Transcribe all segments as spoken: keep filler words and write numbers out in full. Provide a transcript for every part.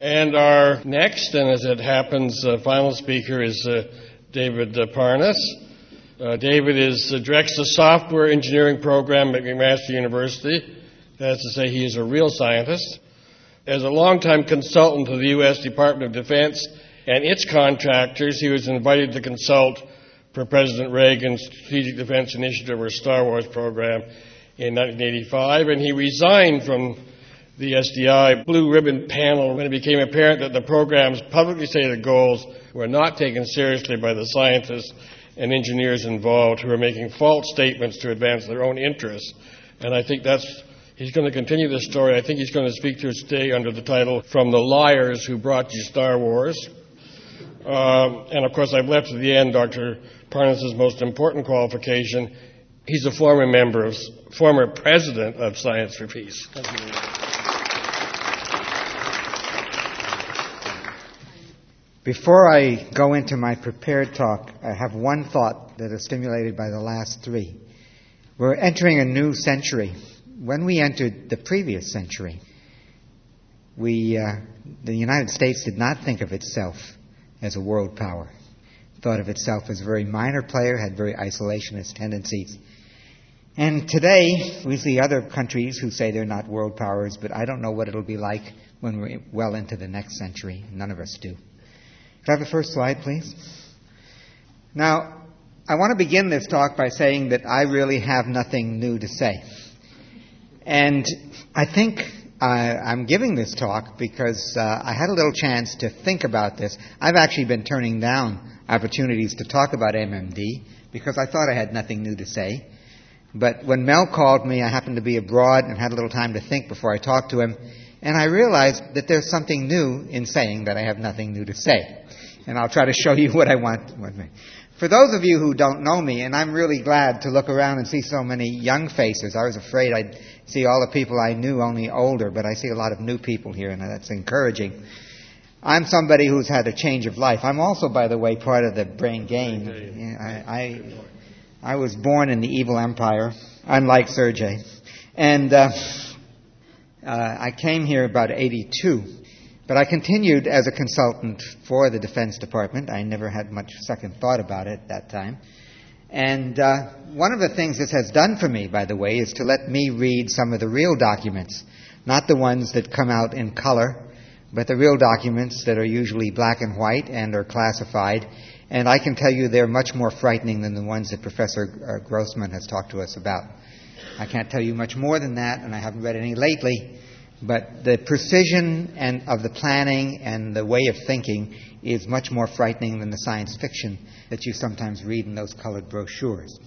And our next, and as it happens, uh, final speaker is uh, David uh, Parnas. Uh, David is uh, directs the software engineering program at McMaster University. That is to say, he is a real scientist. As a longtime consultant to the U S Department of Defense and its contractors, he was invited to consult for President Reagan's Strategic Defense Initiative, or Star Wars program, in nineteen eighty-five, and he resigned from the S D I Blue Ribbon panel when it became apparent that the program's publicly stated goals were not taken seriously by the scientists and engineers involved, who were making false statements to advance their own interests. And I think that's, he's going to continue this story. I think he's going to speak to us today under the title, From the Liars Who Brought You Star Wars. Um, and of course, I've left at the end Doctor Parnas' most important qualification. He's a former member of, former president of Science for Peace. Thank you. Before I go into my prepared talk, I have one thought that is stimulated by the last three. We're entering a new century. When we entered the previous century, we, uh, the United States did not think of itself as a world power. It thought of itself as a very minor player, had very isolationist tendencies. And today, we see other countries who say they're not world powers, but I don't know what it'll be like when we're well into the next century. None of us do. Could I have the first slide, please? Now, I want to begin this talk by saying that I really have nothing new to say. And I think uh, I'm giving this talk because uh, I had a little chance to think about this. I've actually been turning down opportunities to talk about M M D because I thought I had nothing new to say. But when Mel called me, I happened to be abroad and had a little time to think before I talked to him. And I realized that there's something new in saying that I have nothing new to say. And I'll try to show you what I want. For those of you who don't know me, and I'm really glad to look around and see so many young faces. I was afraid I'd see all the people I knew only older, but I see a lot of new people here, and that's encouraging. I'm somebody who's had a change of life. I'm also, by the way, part of the Brain Gain. I, I, I was born in the evil empire, unlike Sergei. And uh, uh, I came here about eighty-two. But I continued as a consultant for the Defense Department. I never had much second thought about it at that time. And uh, one of the things this has done for me, by the way, is to let me read some of the real documents, not the ones that come out in color, but the real documents that are usually black and white and are classified. And I can tell you they're much more frightening than the ones that Professor Grossman has talked to us about. I can't tell you much more than that, and I haven't read any lately. But the precision and of the planning and the way of thinking is much more frightening than the science fiction that you sometimes read in those colored brochures.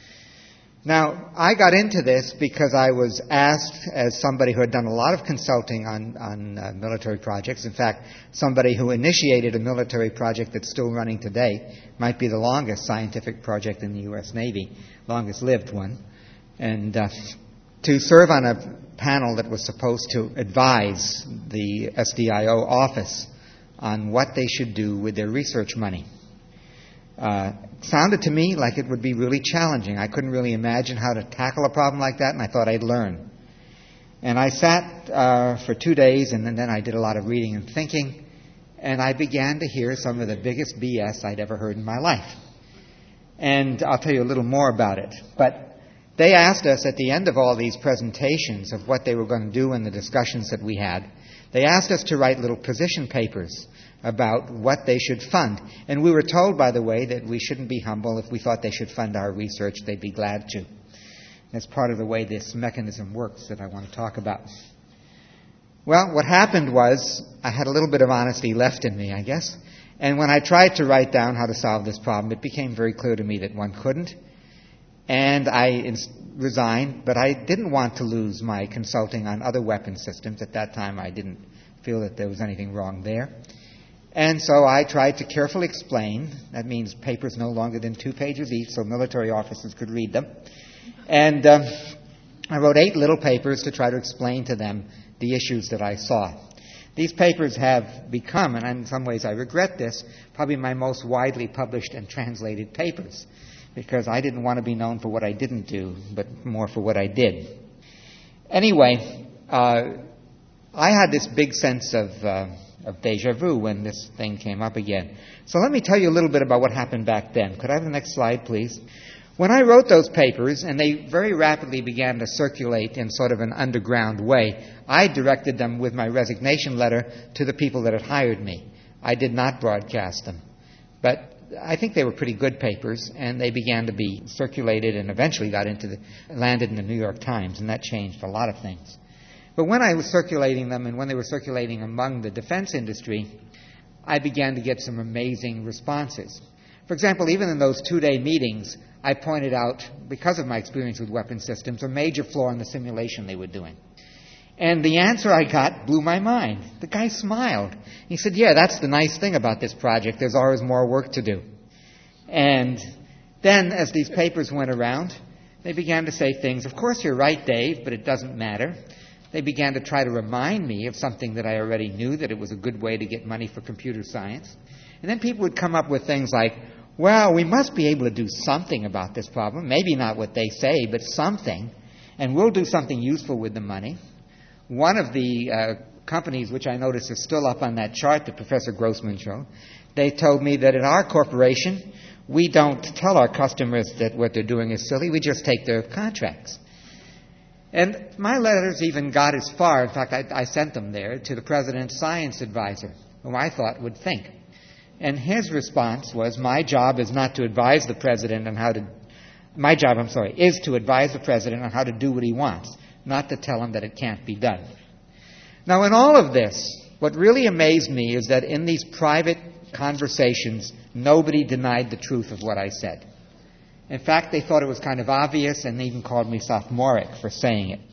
Now, I got into this because I was asked, as somebody who had done a lot of consulting on, on uh, military projects, in fact, somebody who initiated a military project that's still running today, might be the longest scientific project in the U S Navy, longest lived one, and uh, to serve on a panel that was supposed to advise the S D I O office on what they should do with their research money. Uh, sounded to me like it would be really challenging. I couldn't really imagine how to tackle a problem like that, and I thought I'd learn. And I sat uh, for two days, and then I did a lot of reading and thinking, and I began to hear some of the biggest B S I'd ever heard in my life. And I'll tell you a little more about it. But they asked us at the end of all these presentations of what they were going to do in the discussions that we had. They asked us to write little position papers about what they should fund. And we were told, by the way, that we shouldn't be humble. If we thought they should fund our research, they'd be glad to. That's part of the way this mechanism works that I want to talk about. Well, what happened was I had a little bit of honesty left in me, I guess. And when I tried to write down how to solve this problem, it became very clear to me that one couldn't. And I ins- resigned, but I didn't want to lose my consulting on other weapon systems. At that time, I didn't feel that there was anything wrong there. And so I tried to carefully explain. That means papers no longer than two pages each, so military officers could read them. And um, I wrote eight little papers to try to explain to them the issues that I saw. These papers have become, and in some ways I regret this, probably my most widely published and translated papers, because I didn't want to be known for what I didn't do, but more for what I did. Anyway, uh, I had this big sense of uh, of deja vu when this thing came up again. So let me tell you a little bit about what happened back then. Could I have the next slide, please? When I wrote those papers, and they very rapidly began to circulate in sort of an underground way, I directed them with my resignation letter to the people that had hired me. I did not broadcast them. But I think they were pretty good papers, and they began to be circulated and eventually got into the, landed in the New York Times, and that changed a lot of things. But when I was circulating them and when they were circulating among the defense industry, I began to get some amazing responses. For example, even in those two-day meetings, I pointed out, because of my experience with weapon systems, a major flaw in the simulation they were doing. And the answer I got blew my mind. The guy smiled. He said, yeah, that's the nice thing about this project. There's always more work to do. And then, as these papers went around, they began to say things, of course you're right, Dave, but it doesn't matter. They began to try to remind me of something that I already knew, that it was a good way to get money for computer science. And then people would come up with things like, well, we must be able to do something about this problem. Maybe not what they say, but something. And we'll do something useful with the money. One of the uh, companies, which I notice is still up on that chart that Professor Grossman showed, they told me that in our corporation, we don't tell our customers that what they're doing is silly. We just take their contracts. And my letters even got as far, in fact, I, I sent them there, to the President's science advisor, whom I thought would think. And his response was, my job is not to advise the President on how to, my job, I'm sorry, is to advise the President on how to do what he wants, not to tell him that it can't be done. Now, in all of this, what really amazed me is that in these private conversations, nobody denied the truth of what I said. In fact, they thought it was kind of obvious, and they even called me sophomoric for saying it.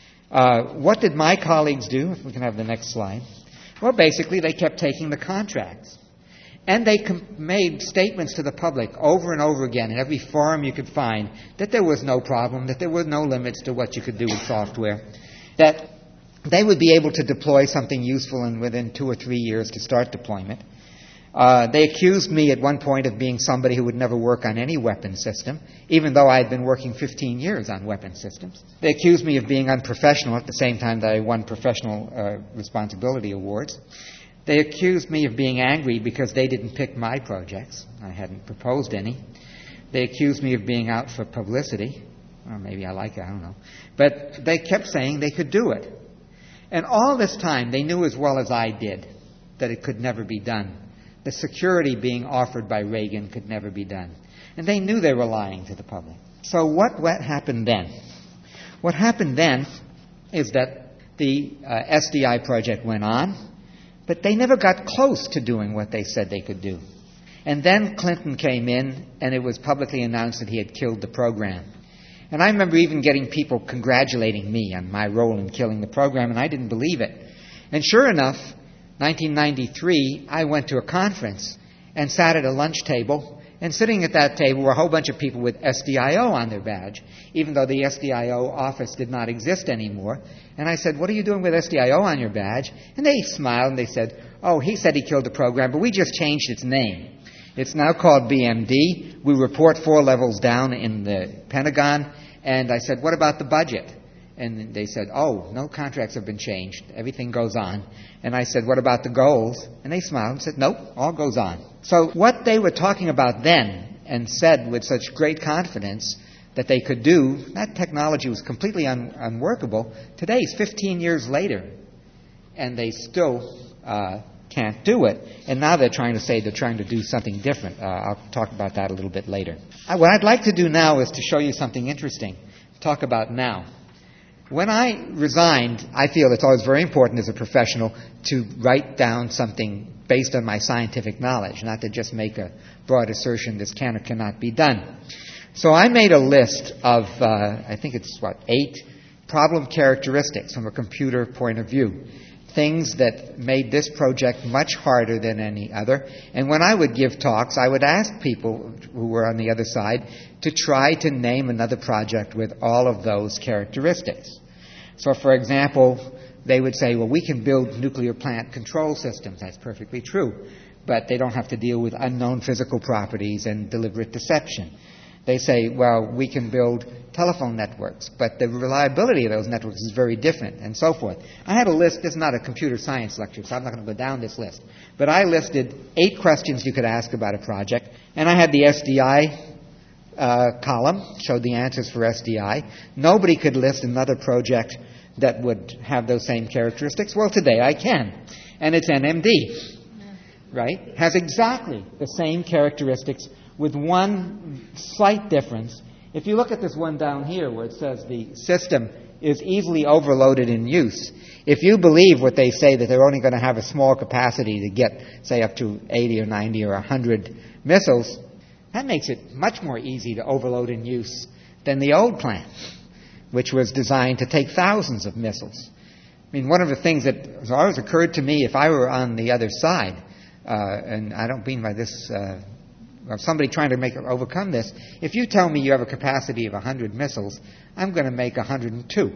Uh, what did my colleagues do? If we can have the next slide. Well, basically, they kept taking the contracts. And they com- made statements to the public over and over again in every forum you could find that there was no problem, that there were no limits to what you could do with software, that they would be able to deploy something useful in within two or three years to start deployment. Uh, they accused me at one point of being somebody who would never work on any weapon system, even though I had been working fifteen years on weapon systems. They accused me of being unprofessional at the same time that I won professional uh, responsibility awards. They accused me of being angry because they didn't pick my projects. I hadn't proposed any. They accused me of being out for publicity. Or maybe I like it, I don't know. But they kept saying they could do it. And all this time, they knew as well as I did that it could never be done. The security being offered by Reagan could never be done. And they knew they were lying to the public. So what, what happened then? What happened then is that the uh, S D I project went on, but they never got close to doing what they said they could do. And then Clinton came in, and it was publicly announced that he had killed the program. And I remember even getting people congratulating me on my role in killing the program, and I didn't believe it. And sure enough, nineteen ninety-three, I went to a conference and sat at a lunch table, and sitting at that table were a whole bunch of people with S D I O on their badge, even though the S D I O office did not exist anymore. And I said, what are you doing with S D I O on your badge? And they smiled and they said, oh, he said he killed the program, but we just changed its name. It's now called B M D. We report four levels down in the Pentagon. And I said, what about the budget? And they said, oh, no contracts have been changed. Everything goes on. And I said, what about the goals? And they smiled and said, nope, all goes on. So what they were talking about then and said with such great confidence that they could do, that technology was completely un- unworkable. Today is fifteen years later, and they still uh, can't do it. And now they're trying to say they're trying to do something different. Uh, I'll talk about that a little bit later. Uh, what I'd like to do now is to show you something interesting. Talk about now. When I resigned, I feel it's always very important as a professional to write down something based on my scientific knowledge, not to just make a broad assertion this can or cannot be done. So I made a list of, uh, I think it's, what, eight problem characteristics from a computer point of view, things that made this project much harder than any other. And when I would give talks, I would ask people who were on the other side to try to name another project with all of those characteristics. So, for example, they would say, well, we can build nuclear plant control systems. That's perfectly true. But they don't have to deal with unknown physical properties and deliberate deception. They say, well, we can build telephone networks, but the reliability of those networks is very different, and so forth. I had a list. This is not a computer science lecture, so I'm not going to go down this list. But I listed eight questions you could ask about a project, and I had the S D I uh, column, showed the answers for S D I. Nobody could list another project that would have those same characteristics. Well, today I can, and it's N M D, right? Has exactly the same characteristics with one slight difference. If you look at this one down here where it says the system is easily overloaded in use, if you believe what they say that they're only going to have a small capacity to get, say, up to eighty or ninety or one hundred missiles, that makes it much more easy to overload in use than the old plan, which was designed to take thousands of missiles. I mean, one of the things that has always occurred to me if I were on the other side, uh, and I don't mean by this... Uh, of somebody trying to make overcome this, if you tell me you have a capacity of one hundred missiles, I'm going to make one hundred two.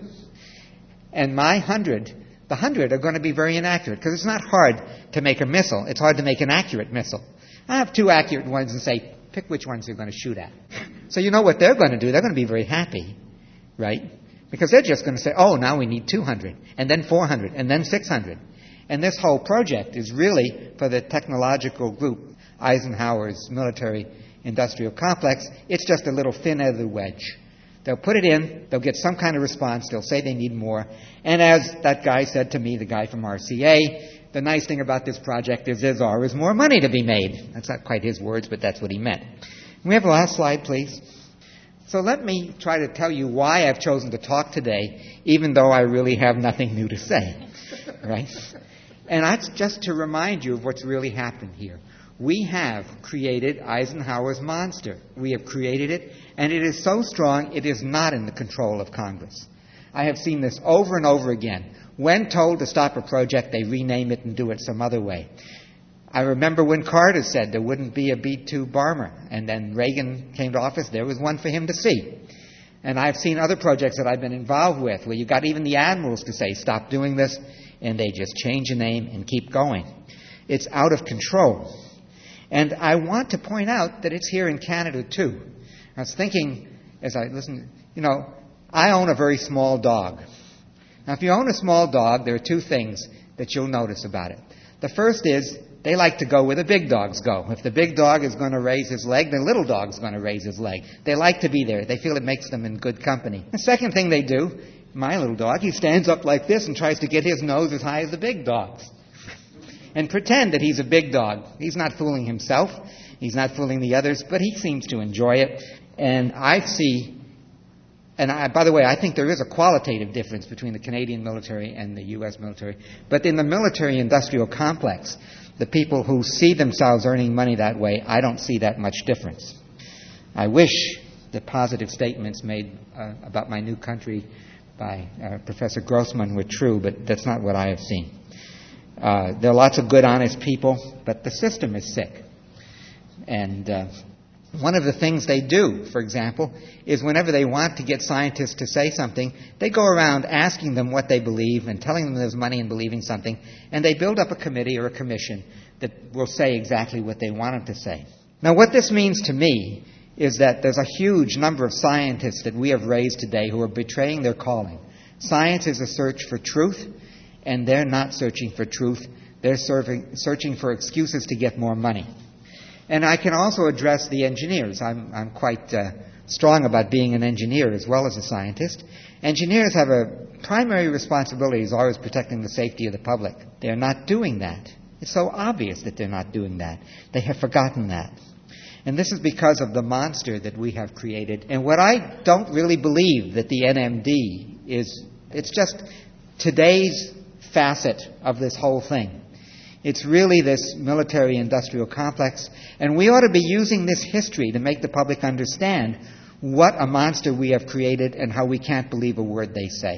And my one hundred, the one hundred are going to be very inaccurate, because it's not hard to make a missile. It's hard to make an accurate missile. I have two accurate ones and say, pick which ones you're going to shoot at. So you know what they're going to do. They're going to be very happy, right? Because they're just going to say, oh, now we need two hundred, and then four hundred, and then six hundred. And this whole project is really for the technological group, Eisenhower's military-industrial complex. It's just a little thin-edged wedge. They'll put it in, they'll get some kind of response, they'll say they need more, and as that guy said to me, the guy from R C A, the nice thing about this project is there's always more money to be made. That's not quite his words, but that's what he meant. Can we have the last slide, please? So let me try to tell you why I've chosen to talk today, even though I really have nothing new to say, right? And that's just to remind you of what's really happened here. We have created Eisenhower's monster. We have created it, and it is so strong it is not in the control of Congress. I have seen this over and over again. When told to stop a project, they rename it and do it some other way. I remember when Carter said there wouldn't be a B two bomber, and then Reagan came to office, there was one for him to see. And I've seen other projects that I've been involved with where you got even the admirals to say, stop doing this, and they just change the name and keep going. It's out of control. And I want to point out that it's here in Canada, too. I was thinking, as I listened, you know, I own a very small dog. Now, if you own a small dog, there are two things that you'll notice about it. The first is they like to go where the big dogs go. If the big dog is going to raise his leg, the little dog's going to raise his leg. They like to be there. They feel it makes them in good company. The second thing they do, my little dog, he stands up like this and tries to get his nose as high as the big dog's. And pretend that he's a big dog. He's not fooling himself. He's not fooling the others, but he seems to enjoy it. And I see, and I, by the way, I think there is a qualitative difference between the Canadian military and the U S military. But in the military-industrial complex, the people who see themselves earning money that way, I don't see that much difference. I wish the positive statements made uh, about my new country by uh, Professor Grossman were true, but that's not what I have seen. Uh, there are lots of good, honest people, but the system is sick. And uh, one of the things they do, for example, is whenever they want to get scientists to say something, they go around asking them what they believe and telling them there's money in believing something, and they build up a committee or a commission that will say exactly what they want them to say. Now, what this means to me is that there's a huge number of scientists that we have raised today who are betraying their calling. Science is a search for truth, and they're not searching for truth. They're serving, searching for excuses to get more money. And I can also address the engineers. I'm, I'm quite uh, strong about being an engineer as well as a scientist. Engineers have a primary responsibility is always protecting the safety of the public. They're not doing that. It's so obvious that they're not doing that. They have forgotten that. And this is because of the monster that we have created. And what I don't really believe that the N M D is, it's just today's facet of this whole thing. It's really this military-industrial complex, and we ought to be using this history to make the public understand what a monster we have created and how we can't believe a word they say.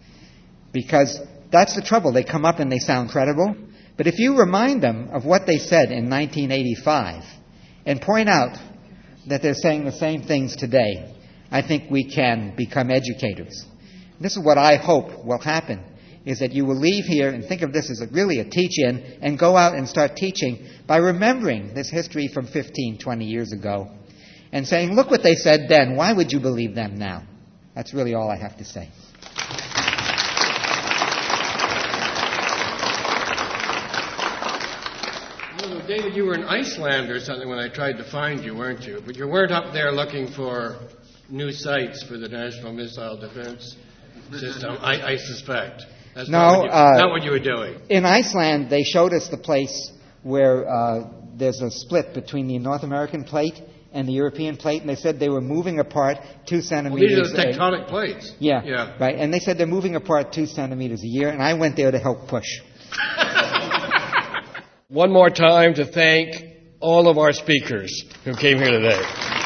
Because that's the trouble. They come up and they sound credible, but if you remind them of what they said in nineteen eighty-five and point out that they're saying the same things today, I think we can become educators. This is what I hope will happen, is that you will leave here and think of this as a, really a teach-in and go out and start teaching by remembering this history from fifteen, twenty years ago and saying, look what they said then. Why would you believe them now? That's really all I have to say. Well, David, you were in Iceland or something when I tried to find you, weren't you? But you weren't up there looking for new sites for the National Missile Defense System, I, I suspect. That's no, not what, you, uh, not what you were doing. In Iceland, they showed us the place where uh, there's a split between the North American plate and the European plate, and they said they were moving apart two centimeters. Well, these are the tectonic plates. Yeah, yeah, right. And they said they're moving apart two centimeters a year, and I went there to help push. One more time to thank all of our speakers who came here today.